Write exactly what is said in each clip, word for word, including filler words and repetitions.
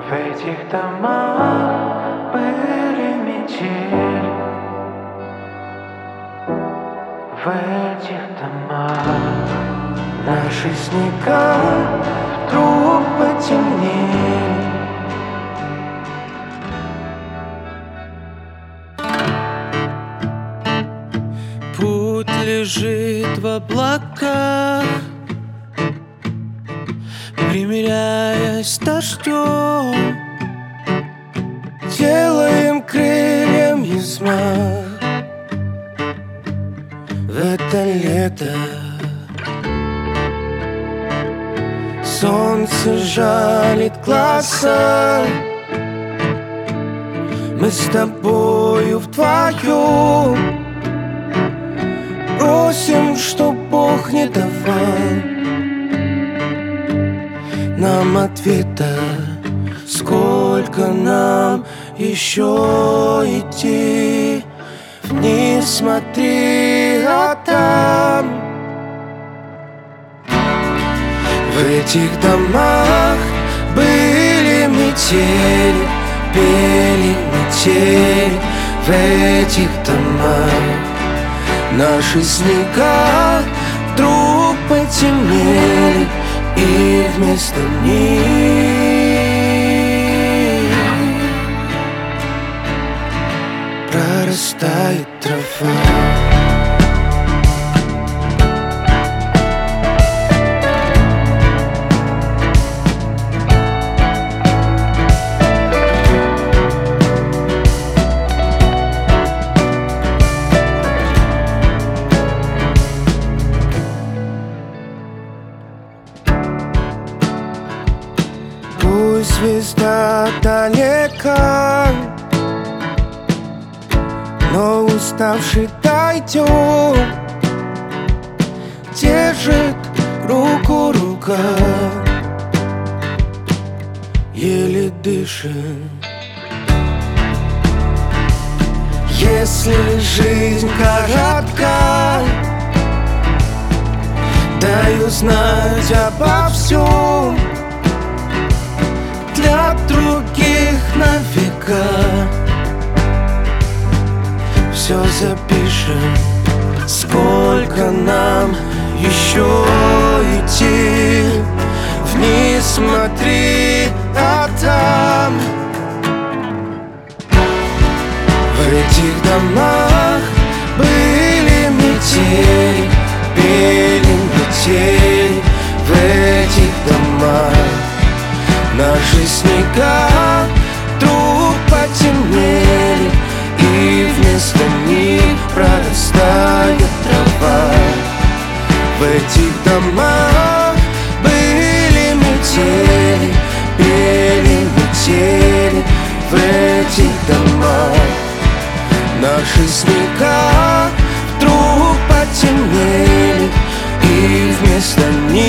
В этих домах были метели, в этих домах наши снега вдруг потемнели. Путь лежит в облаках, примиряясь с дождем, делаем крыльями взмах в это лето. Солнце жалит глаза, мы с тобою вдвоем просим, чтоб Бог не давал нам ответа, сколько нам еще идти. Вниз смотри, а там в этих домах были метели, пели метели. В этих домах наши снега вдруг потемнели, и вместо них прорастает трава. Пусть звезда далека, но уставший дойдет, держит руку рука, еле дышит. Если жизнь коротка, дай узнать обо всем. Для других на века все запишем, сколько нам еще идти. Вниз смотри, а там в этих домах были метели, пели метели. В этих домах наши снега вдруг потемнели, и вместо них прорастает трава. В этих домах были метели, пели метели. В этих домах наши снега вдруг потемнели, и вместо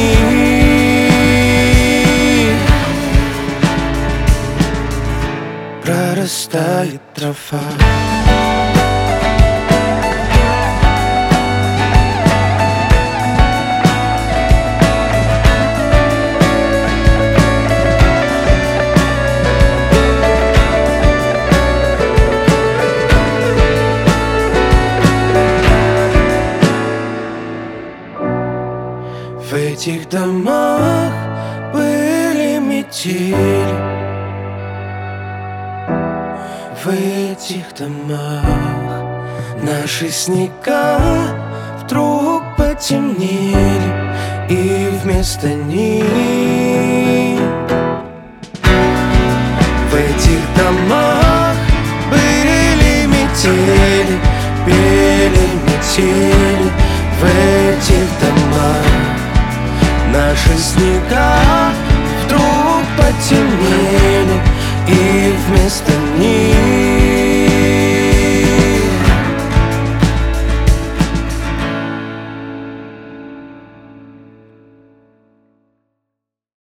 них прорастает трава. В этих домах были метели, в этих домах наши снега вдруг потемнели, и вместо них в этих домах были метели, пели метели. В этих домах наши снега вдруг потемнели, и вместо них